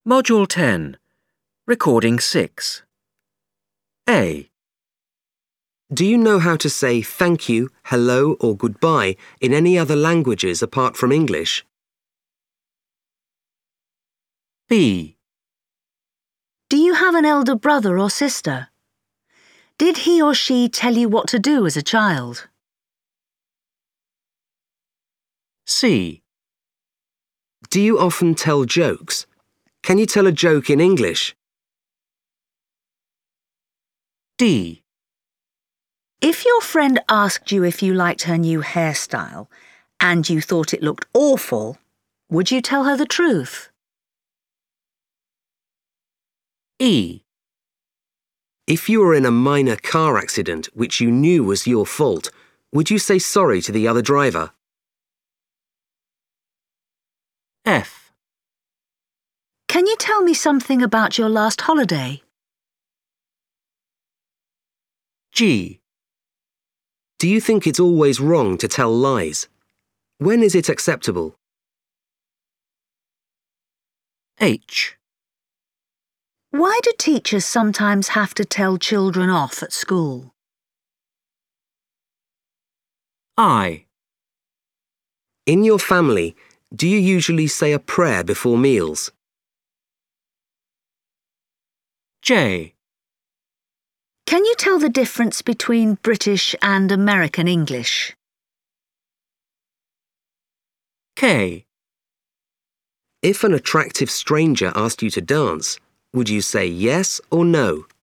Module 10. Recording 6. A. Do you know how to say thank you, hello or goodbye in any other languages apart from English? B. Do you have an elder brother or sister? Did he or she tell you what to do as a child? C. Do you often tell jokes? Can you tell a joke in English? D. If your friend asked you if you liked her new hairstyle and you thought it looked awful, would you tell her the truth? E. If you were in a minor car accident which you knew was your fault, would you say sorry to the other driver? F. Can you tell me something about your last holiday? G. Do you think it's always wrong to tell lies? When is it acceptable? H. Why do teachers sometimes have to tell children off at school? I. In your family, do you usually say a prayer before meals? J. Can you tell the difference between British and American English? K. If an attractive stranger asked you to dance, would you say yes or no?